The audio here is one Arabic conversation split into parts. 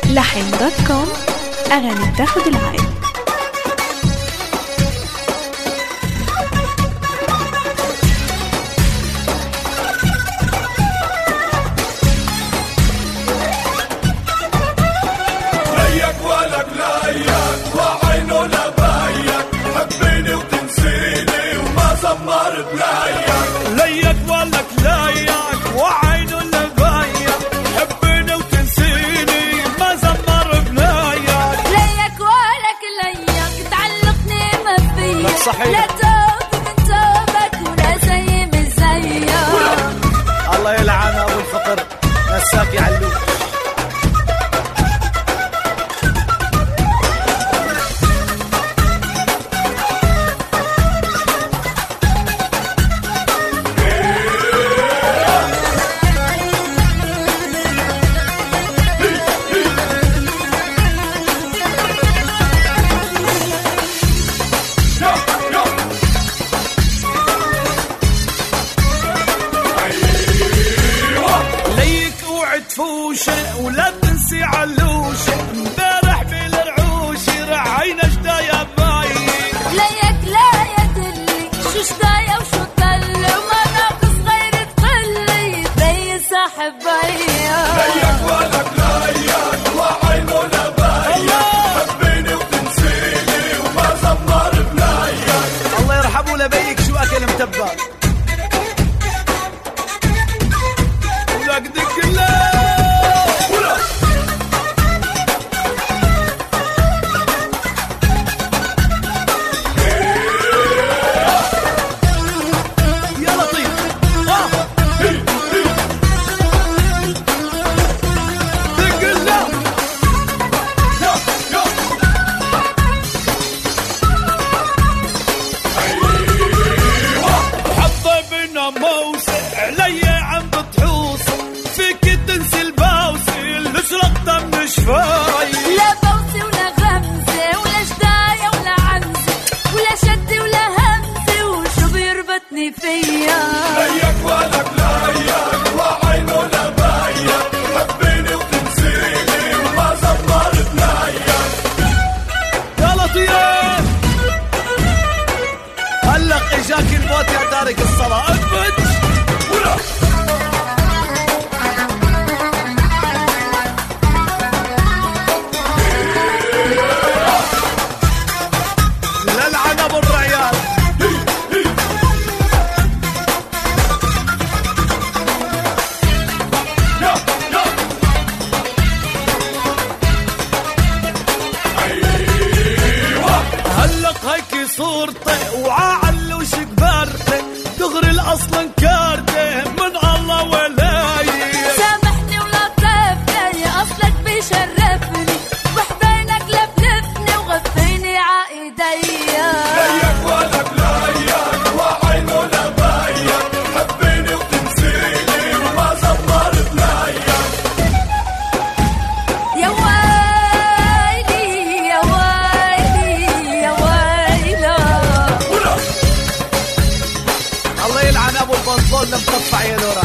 لحن.com أغاني بتاخد العين. ليك ولك لايك وعينه لبايك حبني وتنسيني ما زمر بلايك. ليك ولك ليك تعلقني ما فيك صحيح. لا توب من توبك ولا زي من زيك. الله يلعن ابو الفقر مساك يعلوك. ولا تنسي علوش امبارح بالرعوش رعينا شدايا باي. ليك لا يدلي شو شدايا وشو تل وما ناقص غير تقلي زي صاحب بيا. ليك ولك لايك وعينه لبايك حبيني وتنسيني وما زمر بلايك. الله يرحمه لبيك شو اكل متبع ولك دق الله. علي عم بتحوص فيك تنسي البوسي اللي شرقته من شفاي. لا بوسي ولا غمزة ولا شداية ولا عنزة ولا شدي ولا همزة وشو بيربطني فيا. ليك ولك لايك وعينه لبايك حبيني وتنسيني وما زمر بلايك. يا لطيف هلق اجاك الموت يا تارك الصلاة اثبت. للعن ابو الرعيال. هلق هيك صورتي وعالوش كبرتي دغري الاصل انكرتي من الله ولاي. سامحني ولا طفني اصلك بيشرفني وحبينك لفلفني وغفيني عايديا. ليك ولك لايك وعينه لبايك حبيني وتنسيني وما زمر بلايك. يا ويلي يا ويلي يا ويلا. الله يلعن ابو البنطلون المقطع يا لورا.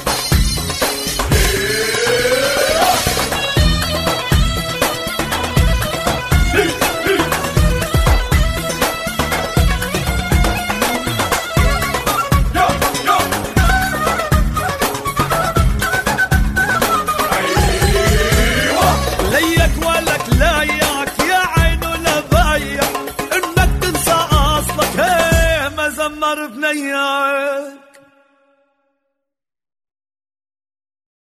ليك ولك لايك يا عينه لبايك انك تنسى اصلك هي ما زمر بنياك.